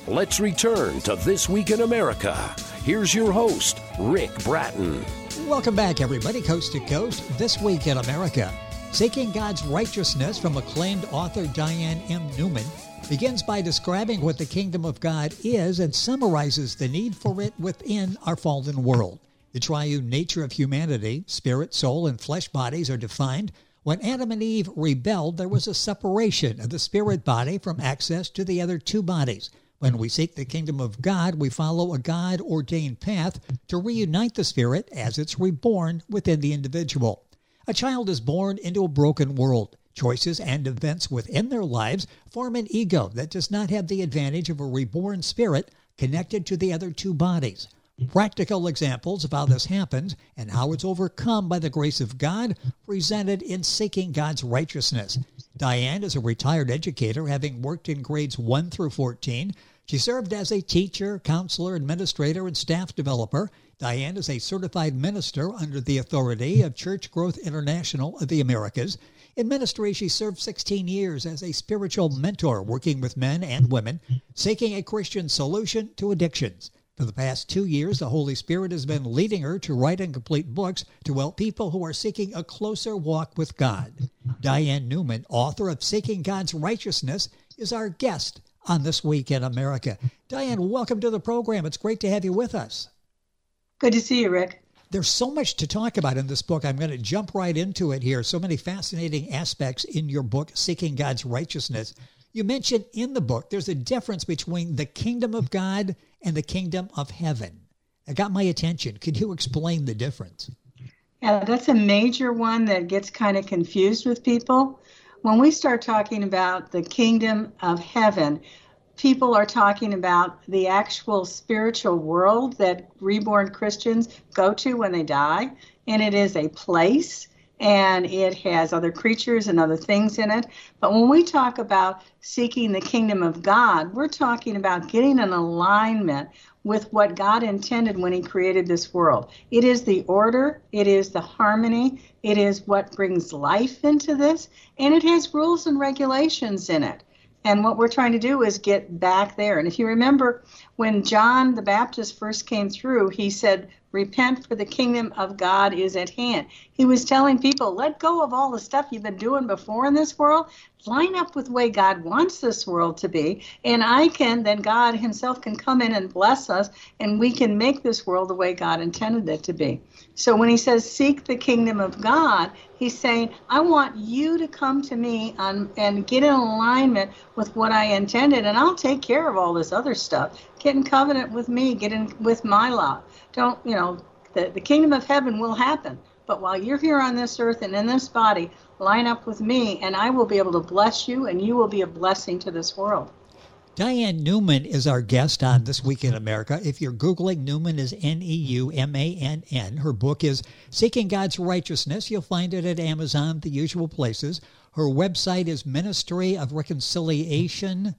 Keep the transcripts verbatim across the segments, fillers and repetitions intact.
Let's return to This Week in America. Here's your host, Rick Bratton. Welcome back, everybody, coast to coast. This Week in America. Seeking God's Righteousness from acclaimed author Diane M. Newman begins by describing what the kingdom of God is and summarizes the need for it within our fallen world. The triune nature of humanity, spirit, soul, and flesh bodies are defined. When Adam and Eve rebelled, there was a separation of the spirit body from access to the other two bodies. When we seek the kingdom of God, we follow a God-ordained path to reunite the spirit as it's reborn within the individual. A child is born into a broken world. Choices and events within their lives form an ego that does not have the advantage of a reborn spirit connected to the other two bodies. Practical examples of how this happens and how it's overcome by the grace of God presented in Seeking God's Righteousness. Diane is a retired educator, having worked in grades one through fourteen. She served as a teacher, counselor, administrator, and staff developer. Diane is a certified minister under the authority of Church Growth International of the Americas. In ministry, she served sixteen years as a spiritual mentor, working with men and women, seeking a Christian solution to addictions. For the past two years, the Holy Spirit has been leading her to write and complete books to help people who are seeking a closer walk with God. Diane Newman, author of Seeking God's Righteousness, is our guest on This Week in America. Diane, welcome to the program. It's great to have you with us. Good to see you, Rick. There's so much to talk about in this book. I'm going to jump right into it here. So many fascinating aspects in your book, Seeking God's Righteousness. You mentioned in the book there's a difference between the kingdom of God and the kingdom of heaven. That got my attention. Could you explain the difference? Yeah, that's a major one that gets kind of confused with people. When we start talking about the kingdom of heaven, people are talking about the actual spiritual world that reborn Christians go to when they die, and it is a place, and it has other creatures and other things in it. But when we talk about seeking the kingdom of God, we're talking about getting in alignment with what God intended when he created this world. It is the order, it is the harmony, it is what brings life into this, and it has rules and regulations in it. And what we're trying to do is get back there. And if you remember, when John the Baptist first came through, he said, repent, for the kingdom of God is at hand. He was telling people, let go of all the stuff you've been doing before in this world. Line up with the way God wants this world to be. And I can, then God himself can come in and bless us, and we can make this world the way God intended it to be. So when he says, seek the kingdom of God, he's saying, I want you to come to me on, and get in alignment with what I intended, and I'll take care of all this other stuff. Get in covenant with me, get in with my law. Don't, you know, the, the kingdom of heaven will happen. But while you're here on this earth and in this body, line up with me, and I will be able to bless you, and you will be a blessing to this world. Diane Newman is our guest on This Week in America. If you're Googling, Newman is N E U M A N N. Her book is Seeking God's Righteousness. You'll find it at Amazon, the usual places. Her website is Ministry of Reconciliation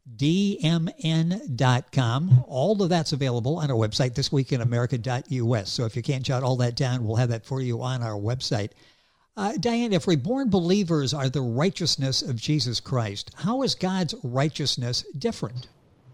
D M N dot com. All of that's available on our website, this week in america dot U S. So if you can't jot all that down, we'll have that for you on our website. Uh, Diane, if reborn believers are the righteousness of Jesus Christ, how is God's righteousness different?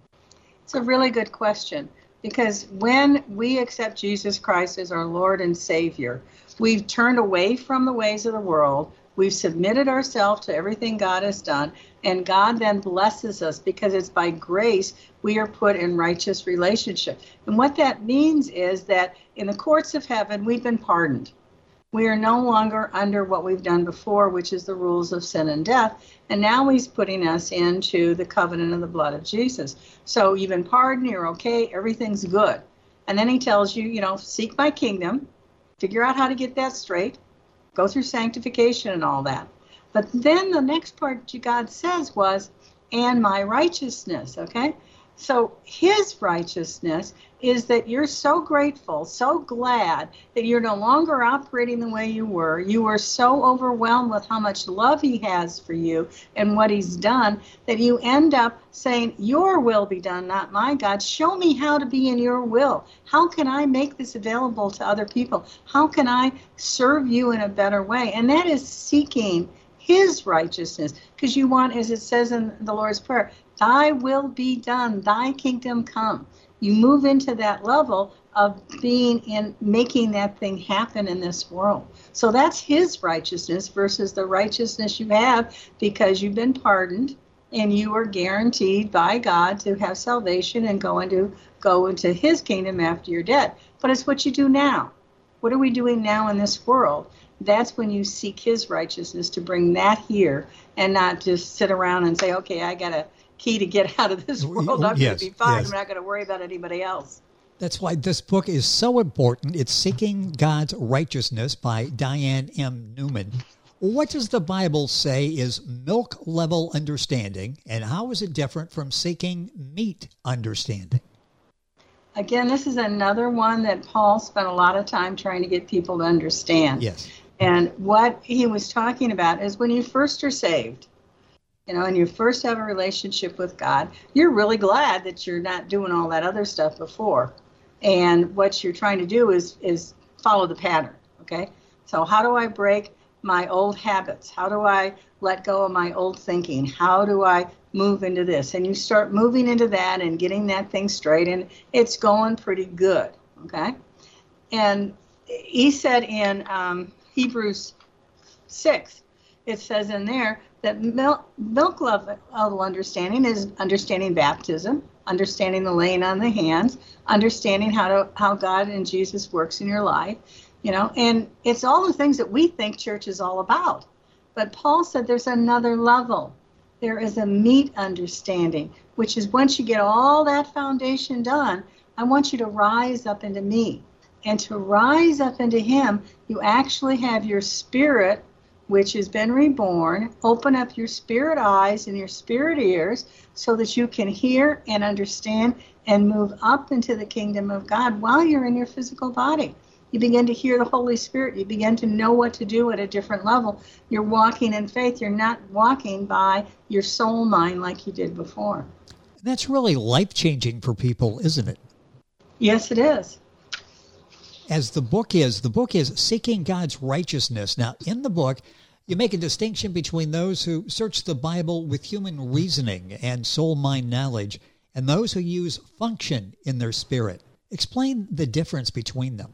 It's a really good question, because when we accept Jesus Christ as our Lord and Savior, we've turned away from the ways of the world. We've submitted ourselves to everything God has done, and God then blesses us because it's by grace we are put in righteous relationship. And what that means is that in the courts of heaven, we've been pardoned. We are no longer under what we've done before, which is the rules of sin and death. And now he's putting us into the covenant of the blood of Jesus. So you've been pardoned, you're okay, everything's good. And then he tells you, you know, seek my kingdom, figure out how to get that straight, go through sanctification and all that. But then the next part God says was, and my righteousness, okay? So his righteousness is that you're so grateful, so glad that you're no longer operating the way you were. You were so overwhelmed with how much love he has for you and what he's done that you end up saying, your will be done, not my, God. Show me how to be in your will. How can I make this available to other people? How can I serve you in a better way? And that is seeking his righteousness, because you want, as it says in the Lord's Prayer, Thy will be done, thy kingdom come. You move into that level of being in, making that thing happen in this world. So that's his righteousness versus the righteousness you have because you've been pardoned and you are guaranteed by God to have salvation and go into, go into his kingdom after you're dead. But it's what you do now. What are we doing now in this world? That's when you seek his righteousness to bring that here and not just sit around and say, okay, I got a key to get out of this world. I'm yes, going to be fine. yes. I'm not going to worry about anybody else. That's why this book is so important. It's Seeking God's Righteousness by Diane M. Newman. What does the Bible say is milk-level understanding, and how is it different from seeking meat understanding? Again, this is another one that Paul spent a lot of time trying to get people to understand. Yes. And what he was talking about is when you first are saved, you know, and you first have a relationship with God, you're really glad that you're not doing all that other stuff before. And what you're trying to do is is follow the pattern, okay? So how do I break my old habits? How do I let go of my old thinking? How do I move into this? And you start moving into that and getting that thing straight, and it's going pretty good, okay? And he said in um, Hebrews six, it says in there that milk, milk level understanding is understanding baptism, understanding the laying on the hands, understanding how to how God and Jesus works in your life, you know, and it's all the things that we think church is all about. But Paul said there's another level. There is a meat understanding, which is once you get all that foundation done, I want you to rise up into me. And to rise up into him, you actually have your spirit, which has been reborn, open up your spirit eyes and your spirit ears so that you can hear and understand and move up into the kingdom of God while you're in your physical body. You begin to hear the Holy Spirit. You begin to know what to do at a different level. You're walking in faith. You're not walking by your soul mind like you did before. That's really life-changing for people, isn't it? Yes, it is. As the book is, the book is Seeking God's Righteousness. Now, in the book, you make a distinction between those who search the Bible with human reasoning and soul-mind knowledge and those who use function in their spirit. Explain the difference between them.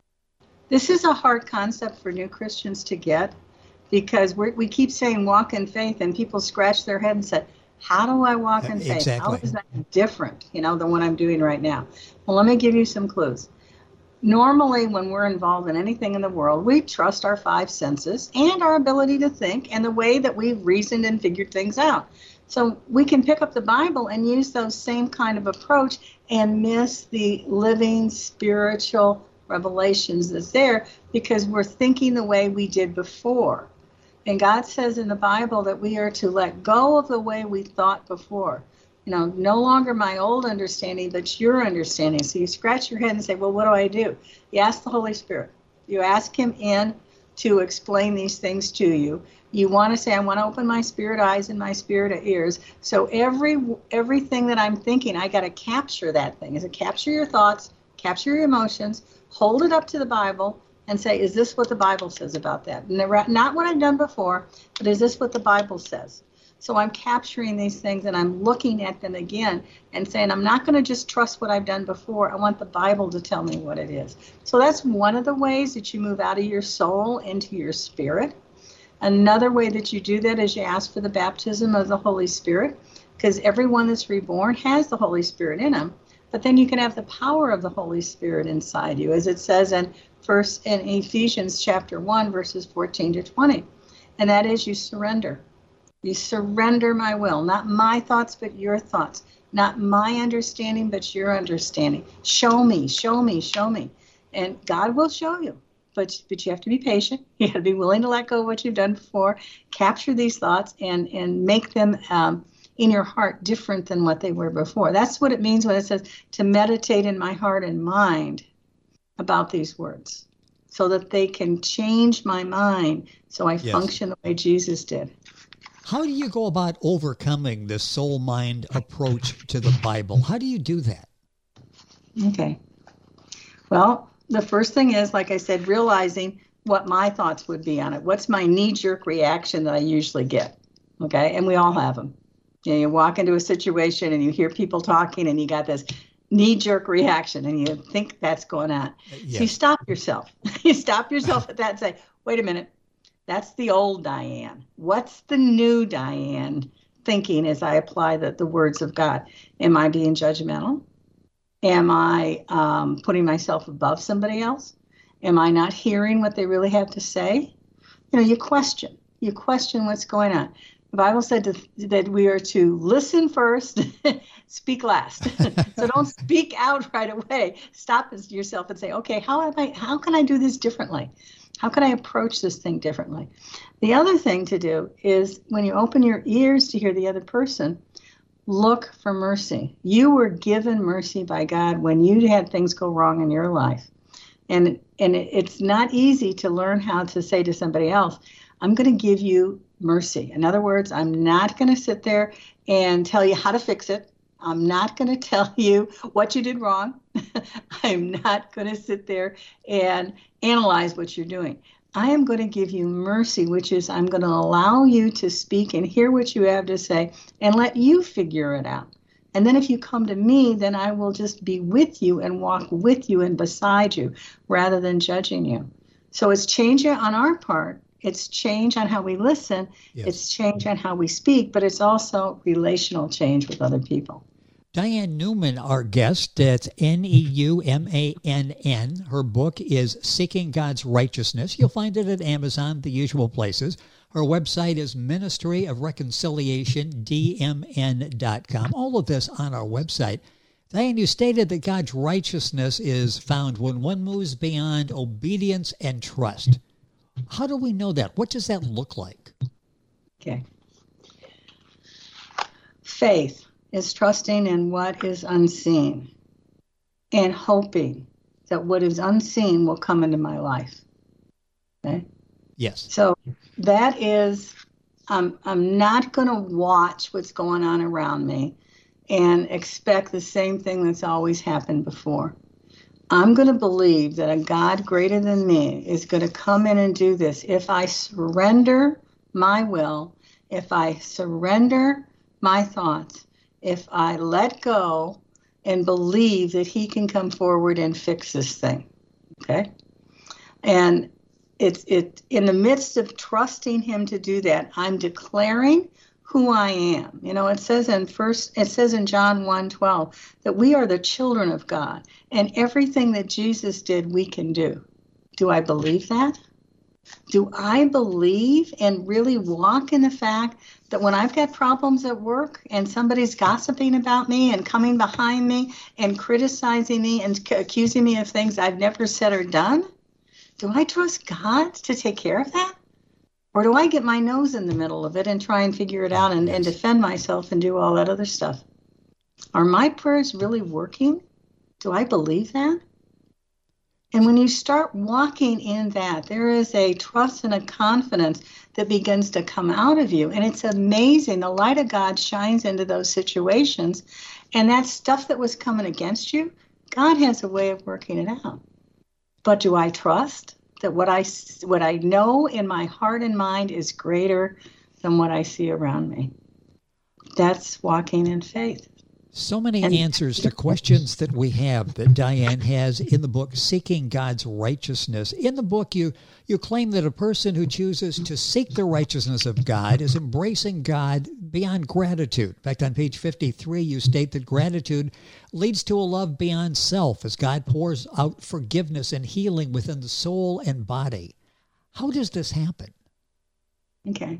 This is a hard concept for new Christians to get because we're, we keep saying walk in faith, and people scratch their head and say, how do I walk in faith? Exactly. How is that different, you know, than what I'm doing right now? Well, let me give you some clues. Normally, when we're involved in anything in the world, we trust our five senses and our ability to think and the way that we've reasoned and figured things out. So we can pick up the Bible and use those same kind of approach and miss the living spiritual revelations that's there because we're thinking the way we did before. And God says in the Bible that we are to let go of the way we thought before. You know, no longer my old understanding, but your understanding. So you scratch your head and say, well, what do I do? You ask the Holy Spirit. You ask him in to explain these things to you. You want to say, I want to open my spirit eyes and my spirit ears. So every everything that I'm thinking, I got to capture that thing. Is it capture your thoughts, capture your emotions, hold it up to the Bible, and say, is this what the Bible says about that? Not what I've done before, but is this what the Bible says? So I'm capturing these things and I'm looking at them again and saying, I'm not going to just trust what I've done before. I want the Bible to tell me what it is. So that's one of the ways that you move out of your soul into your spirit. Another way that you do that is you ask for the baptism of the Holy Spirit, because everyone that's reborn has the Holy Spirit in them. But then you can have the power of the Holy Spirit inside you, as it says in first in Ephesians chapter one, verses fourteen to twenty. And that is you surrender. You surrender my will, not my thoughts, but your thoughts. Not my understanding, but your understanding. Show me, show me, show me. And God will show you. But but you have to be patient. You have to be willing to let go of what you've done before. Capture these thoughts and, and make them um, in your heart different than what they were before. That's what it means when it says to meditate in my heart and mind about these words, so that they can change my mind so I Yes. function the way Jesus did. How do you go about overcoming this soul-mind approach to the Bible? How do you do that? Okay. Well, the first thing is, like I said, realizing what my thoughts would be on it. What's my knee-jerk reaction that I usually get? Okay, and we all have them. You know, you walk into a situation and you hear people talking and you got this knee-jerk reaction and you think that's going on. Yes. So you stop yourself. You stop yourself at that and say, wait a minute, that's the old Diane. What's the new Diane thinking as I apply the, the words of God? Am I being judgmental? Am I um, putting myself above somebody else? Am I not hearing what they really have to say? You know, you question. You question what's going on. The Bible said to, that we are to listen first, speak last. So don't speak out right away. Stop yourself and say, okay, how am I? How can I do this differently? How can I approach this thing differently? The other thing to do is when you open your ears to hear the other person, look for mercy. You were given mercy by God when you had things go wrong in your life. And, and it's not easy to learn how to say to somebody else, I'm going to give you mercy. In other words, I'm not going to sit there and tell you how to fix it. I'm not going to tell you what you did wrong. I'm not going to sit there and analyze what you're doing. I am going to give you mercy, which is I'm going to allow you to speak and hear what you have to say and let you figure it out. And then if you come to me, then I will just be with you and walk with you and beside you rather than judging you. So it's change on our part. It's change on how we listen. Yes. It's change on how we speak, but it's also relational change with other people. Diane Newman, our guest, that's N E U M A N N. Her book is Seeking God's Righteousness. You'll find it at Amazon, the usual places. Her website is Ministry of Reconciliation, D M N dot com. All of this on our website. Diane, you stated that God's righteousness is found when one moves beyond obedience and trust. How do we know that? What does that look like? Okay. Faith is trusting in what is unseen and hoping that what is unseen will come into my life. Okay? Yes. So that is, um, I'm not going to watch what's going on around me and expect the same thing that's always happened before. I'm going to believe that a God greater than me is going to come in and do this. If I surrender my will, if I surrender my thoughts, if I let go and believe that he can come forward and fix this thing, okay? And it's it in the midst of trusting him to do that, I'm declaring who I am. You know, it says in first, it says in John one twelve that we are the children of God, and everything that Jesus did, we can do. Do I believe that? Do I believe and really walk in the fact that when I've got problems at work and somebody's gossiping about me and coming behind me and criticizing me and c- accusing me of things I've never said or done, do I trust God to take care of that? Or do I get my nose in the middle of it and try and figure it out and, and defend myself and do all that other stuff? Are my prayers really working? Do I believe that? And when you start walking in that, there is a trust and a confidence that begins to come out of you. And it's amazing. The light of God shines into those situations. And that stuff that was coming against you, God has a way of working it out. But do I trust that what I, what I know in my heart and mind is greater than what I see around me? That's walking in faith. So many and, answers to questions that we have that Diane has in the book, Seeking God's Righteousness. In the book, you, you claim that a person who chooses to seek the righteousness of God is embracing God beyond gratitude. In fact, on page fifty-three, you state that gratitude leads to a love beyond self as God pours out forgiveness and healing within the soul and body. How does this happen? Okay.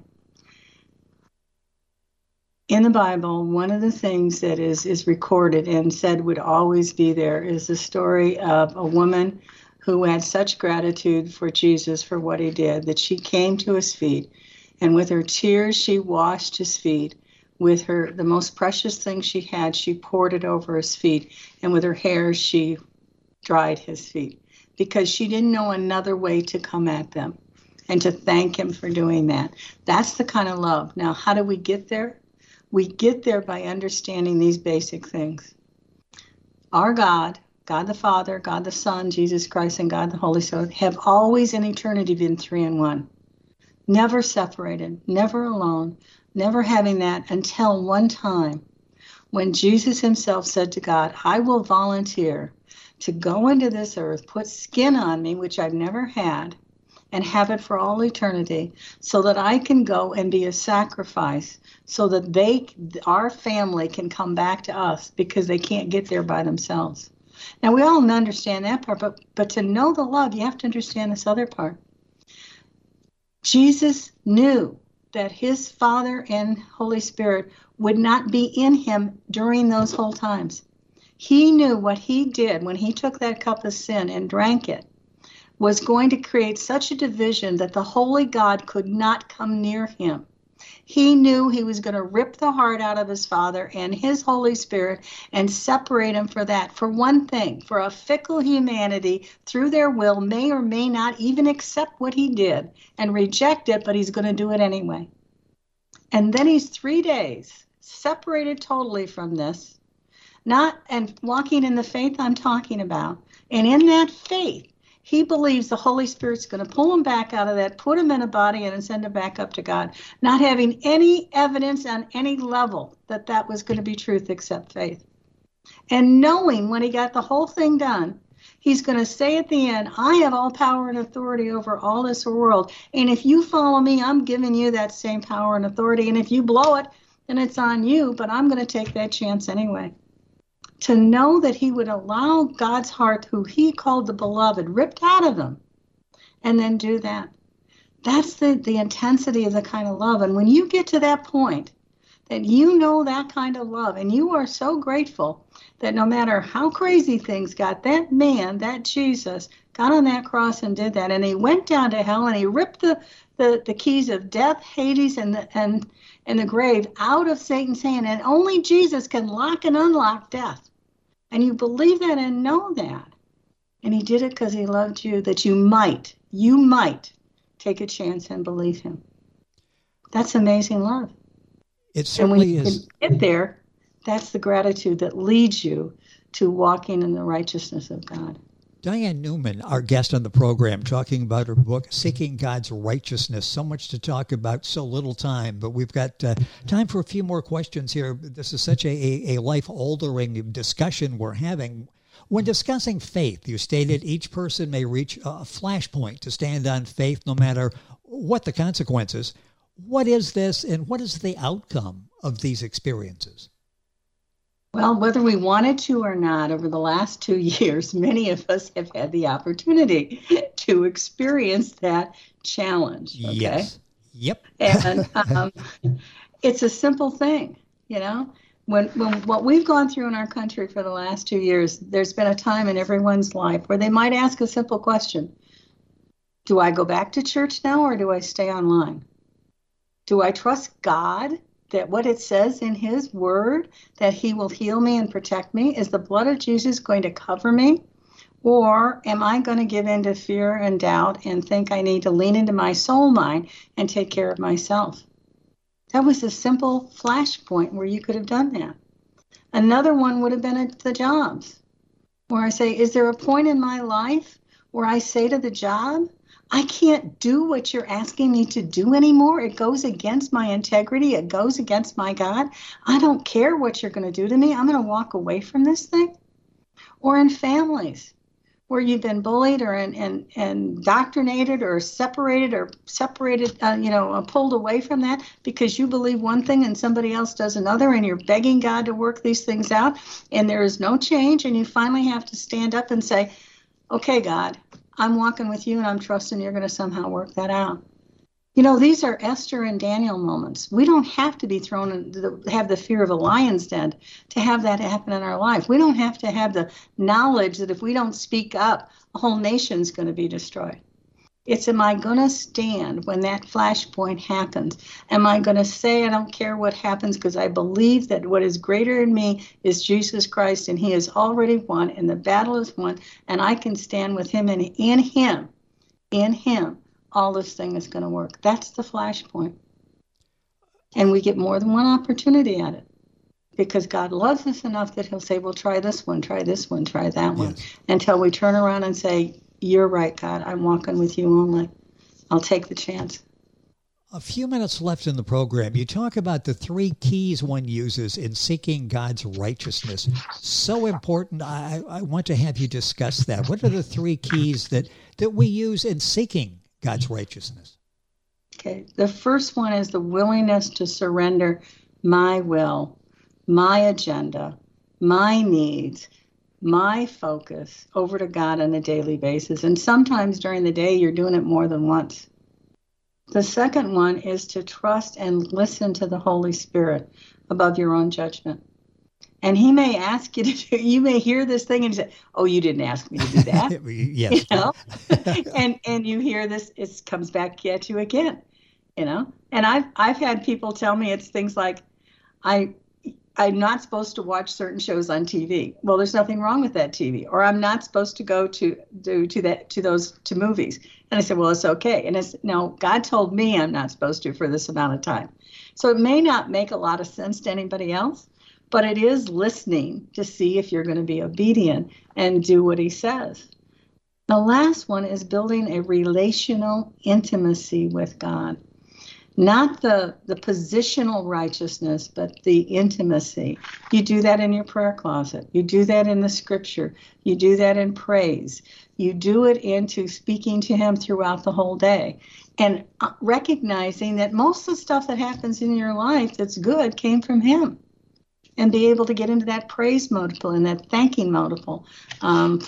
In the Bible, one of the things that is, is recorded and said would always be there is the story of a woman who had such gratitude for Jesus for what he did that she came to his feet, and with her tears she washed his feet. With her, the most precious thing she had, she poured it over his feet, and with her hair she dried his feet because she didn't know another way to come at them and to thank him for doing that. That's the kind of love. Now, how do we get there? We get there by understanding these basic things. Our God, God the Father, God the Son, Jesus Christ, and God the Holy Spirit have always in eternity been three in one. Never separated, never alone, never having that until one time when Jesus himself said to God, I will volunteer to go into this earth, put skin on me, which I've never had, and have it for all eternity, so that I can go and be a sacrifice, so that they, our family, can come back to us because they can't get there by themselves. Now, we all understand that part, but, but to know the love, you have to understand this other part. Jesus knew that his Father and Holy Spirit would not be in him during those whole times. He knew what he did when he took that cup of sin and drank it was going to create such a division that the holy God could not come near him. He knew he was going to rip the heart out of his Father and his Holy Spirit and separate him for that. For one thing, for a fickle humanity through their will may or may not even accept what he did and reject it, but he's going to do it anyway. And then he's three days separated totally from this, not and walking in the faith I'm talking about. And in that faith, he believes the Holy Spirit's going to pull him back out of that, put him in a body, and send him back up to God, not having any evidence on any level that that was going to be truth except faith. And knowing when he got the whole thing done, he's going to say at the end, I have all power and authority over all this world. And if you follow me, I'm giving you that same power and authority. And if you blow it, then it's on you, but I'm going to take that chance anyway. To know that he would allow God's heart, who he called the beloved, ripped out of him, and then do that. That's the, the intensity of the kind of love. And when you get to that point, that you know that kind of love, and you are so grateful that no matter how crazy things got, that man, that Jesus, got on that cross and did that. And he went down to hell, and he ripped the, the, the keys of death, Hades, and the, and, and the grave out of Satan's hand. And only Jesus can lock and unlock death. And you believe that and know that. And he did it because he loved you, that you might, you might take a chance and believe him. That's amazing love. It certainly and when you is. Can get there, that's the gratitude that leads you to walking in the righteousness of God. Diane Newman, our guest on the program, talking about her book, Seeking God's Righteousness. So much to talk about, so little time, but we've got uh, time for a few more questions here. This is such a, a, a life-altering discussion we're having. When discussing faith, you stated each person may reach a flashpoint to stand on faith no matter what the consequences. What is this, and what is the outcome of these experiences? Well, whether we wanted to or not, over the last two years, many of us have had the opportunity to experience that challenge. Okay? Yes. Yep. And um, it's a simple thing, you know. When, when what we've gone through in our country for the last two years, there's been a time in everyone's life where they might ask a simple question. Do I go back to church now, or do I stay online? Do I trust God that what it says in his word, that he will heal me and protect me? Is the blood of Jesus going to cover me? Or am I going to give in to fear and doubt and think I need to lean into my soul mind and take care of myself? That was a simple flashpoint where you could have done that. Another one would have been at the jobs, where I say, is there a point in my life where I say to the job, I can't do what you're asking me to do anymore. It goes against my integrity. It goes against my God. I don't care what you're going to do to me. I'm going to walk away from this thing. Or in families where you've been bullied or in, in, indoctrinated or separated or separated, uh, you know, uh, pulled away from that because you believe one thing and somebody else does another, and you're begging God to work these things out, and there is no change, and you finally have to stand up and say, okay, God, I'm walking with you, and I'm trusting you're going to somehow work that out. You know, these are Esther and Daniel moments. We don't have to be thrown in the, have the fear of a lion's den to have that happen in our life. We don't have to have the knowledge that if we don't speak up, a whole nation's going to be destroyed. It's, am I going to stand when that flashpoint happens? Am I going to say, I don't care what happens because I believe that what is greater in me is Jesus Christ, and he has already won, and the battle is won, and I can stand with him, and in him, in him, all this thing is going to work. That's the flashpoint. And we get more than one opportunity at it because God loves us enough that he'll say, well, try this one, try this one, try that one, yes. Until we turn around and say, you're right, God. I'm walking with you only. I'll take the chance. A few minutes left in the program. You talk about the three keys one uses in seeking God's righteousness. So important. I, I want to have you discuss that. What are the three keys that, that we use in seeking God's righteousness? Okay. The first one is the willingness to surrender my will, my agenda, my needs, my focus over to God on a daily basis. And sometimes during the day, you're doing it more than once. The second one is to trust and listen to the Holy Spirit above your own judgment. And he may ask you to do, you may hear this thing and say, oh, you didn't ask me to do that. Yes. You know? and and you hear this, it comes back at you again, you know? And I've I've had people tell me it's things like, I I'm not supposed to watch certain shows on T V. Well, there's nothing wrong with that T V. Or I'm not supposed to go to do to that to those to movies. And I said, well, it's okay. And it's no, God told me I'm not supposed to for this amount of time. So it may not make a lot of sense to anybody else, but it is listening to see if you're going to be obedient and do what he says. The last one is building a relational intimacy with God. Not the, the positional righteousness, but the intimacy. You do that in your prayer closet. You do that in the scripture. You do that in praise. You do it into speaking to him throughout the whole day. And recognizing that most of the stuff that happens in your life that's good came from him. And be able to get into that praise multiple and that thanking multiple. Um,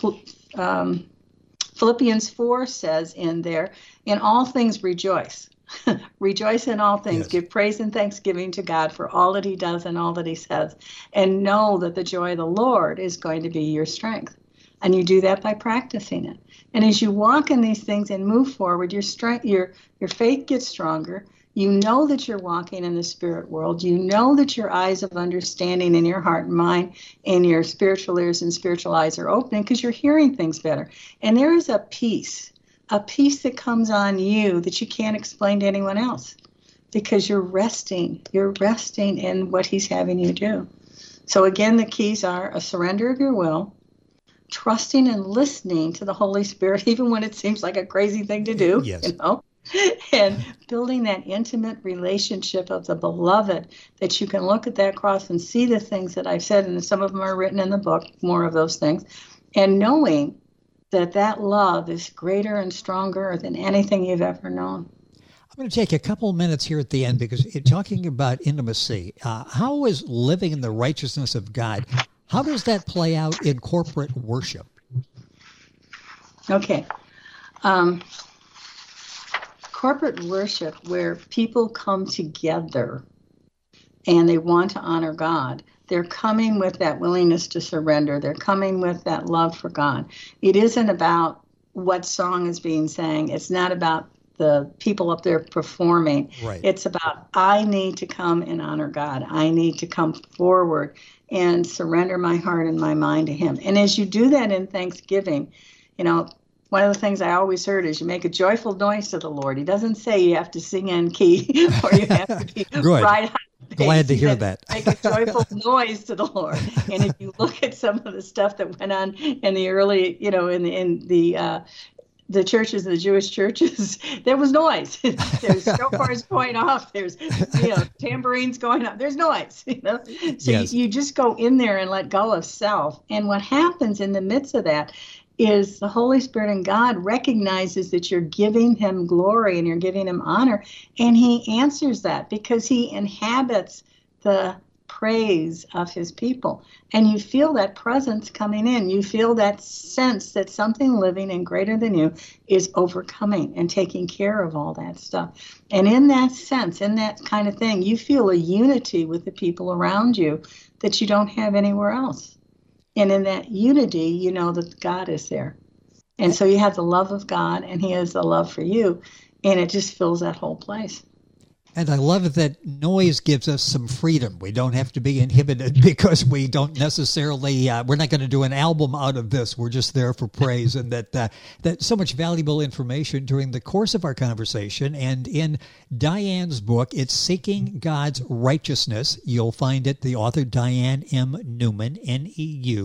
um, Philippians four says in there, in all things rejoice. Rejoice in all things. Yes. Give praise and thanksgiving to God for all that he does and all that he says. And know that the joy of the Lord is going to be your strength. And you do that by practicing it. And as you walk in these things and move forward, your strength, your your faith gets stronger. You know that you're walking in the spirit world. You know that your eyes of understanding in your heart and mind and your spiritual ears and spiritual eyes are opening because you're hearing things better. And there is a peace. A peace that comes on you that you can't explain to anyone else because you're resting. You're resting in what he's having you do. So again, the keys are a surrender of your will, trusting and listening to the Holy Spirit, even when it seems like a crazy thing to do, yes. you know, and building that intimate relationship of the beloved that you can look at that cross and see the things that I've said, and some of them are written in the book, more of those things, and knowing that that love is greater and stronger than anything you've ever known. I'm going to take a couple minutes here at the end because it, talking about intimacy, uh, how is living in the righteousness of God, how does that play out in corporate worship? Okay. Um, corporate worship, where people come together and they want to honor God, they're coming with that willingness to surrender. They're coming with that love for God. It isn't about what song is being sang. It's not about the people up there performing. Right. It's about, I need to come and honor God. I need to come forward and surrender my heart and my mind to him. And as you do that in Thanksgiving, you know, one of the things I always heard is you make a joyful noise to the Lord. He doesn't say you have to sing in key or you have to be right high. Glad to hear that. Make a joyful noise to the Lord. And if you look at some of the stuff that went on in the early, you know, in the in the uh, the churches, the Jewish churches, there was noise. There's shofars going off. There's, you know, tambourines going off. There's noise. You know, so yes. you, you just go in there and let go of self. And what happens in the midst of that is the Holy Spirit and God recognizes that you're giving him glory and you're giving him honor. And he answers that because he inhabits the praise of his people. And you feel that presence coming in. You feel that sense that something living and greater than you is overcoming and taking care of all that stuff. And in that sense, in that kind of thing, you feel a unity with the people around you that you don't have anywhere else. And in that unity, you know that God is there. And so you have the love of God, and he has the love for you, and it just fills that whole place. And I love that noise gives us some freedom. We don't have to be inhibited because we don't necessarily, uh, we're not going to do an album out of this. We're just there for praise. And that uh, that so much valuable information during the course of our conversation. And in Diane's book, it's Seeking God's Righteousness. You'll find it, the author Diane M. Newman, N E U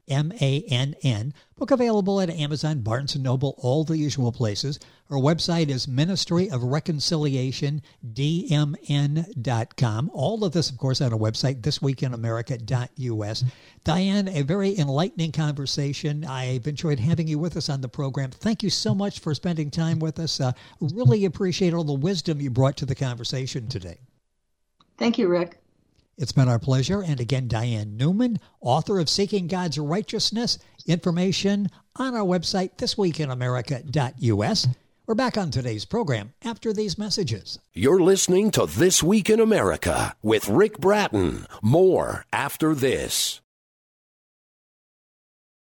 M A N N. Book available at Amazon, Barnes and Noble, all the usual places. Her website is Ministry of Reconciliation, D M N dot com. All of this, of course, on our website, this week in america dot U S. Diane, a very enlightening conversation. I've enjoyed having you with us on the program. Thank you so much for spending time with us. Uh, really appreciate all the wisdom you brought to the conversation today. Thank you, Rick. It's been our pleasure. And again, Diane Newman, author of Seeking God's Righteousness. Information on our website, this week in america dot U S. We're back on today's program after these messages. You're listening to This Week in America with Rick Bratton. More after this.